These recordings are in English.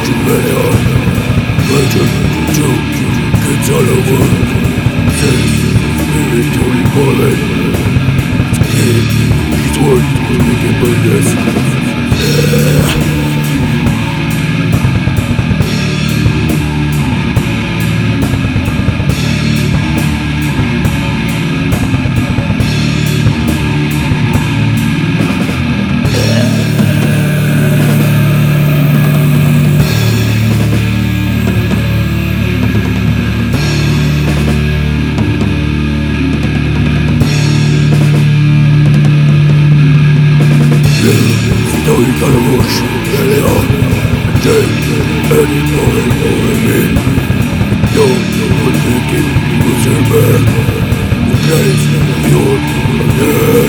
Rebellion, legend to kids all over. Says spiritually fallen. His words to make it burdens. Story gonna rush, early on. Take any moment over me. Don't think it was your man. The place you're dead.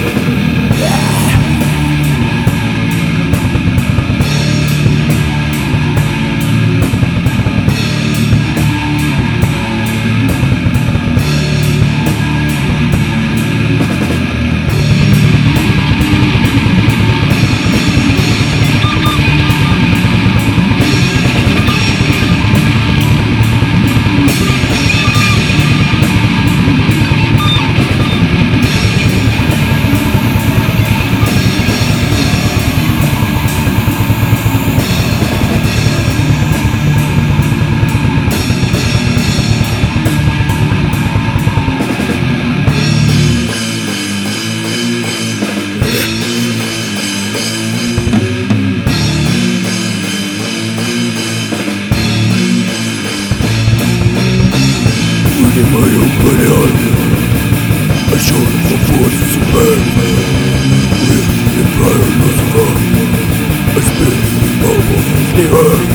In my opinion, I showed the forces of man. With the prior Lucifer, I spit over the earth.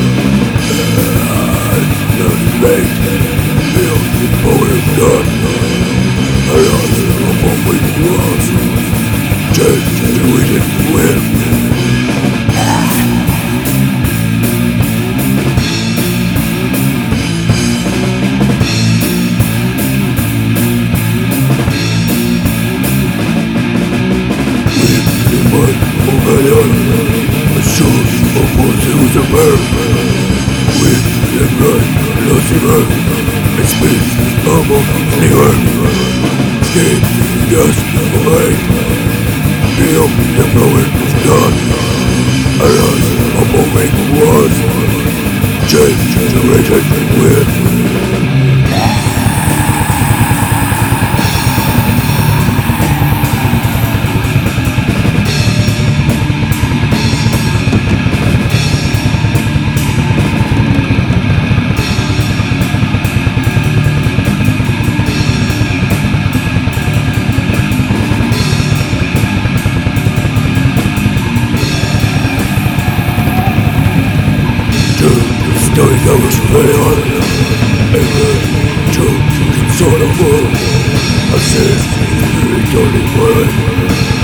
And not late, built the power of God. I lost upon with walls, changed the written will. A source of forces of earth. With the blood Lucifer, I spit above the earth. Skin, dust, light. Feel the power of God. I rise above it was. Change the written will. Story goes very on. Amen to console the world. I said, spiritually word.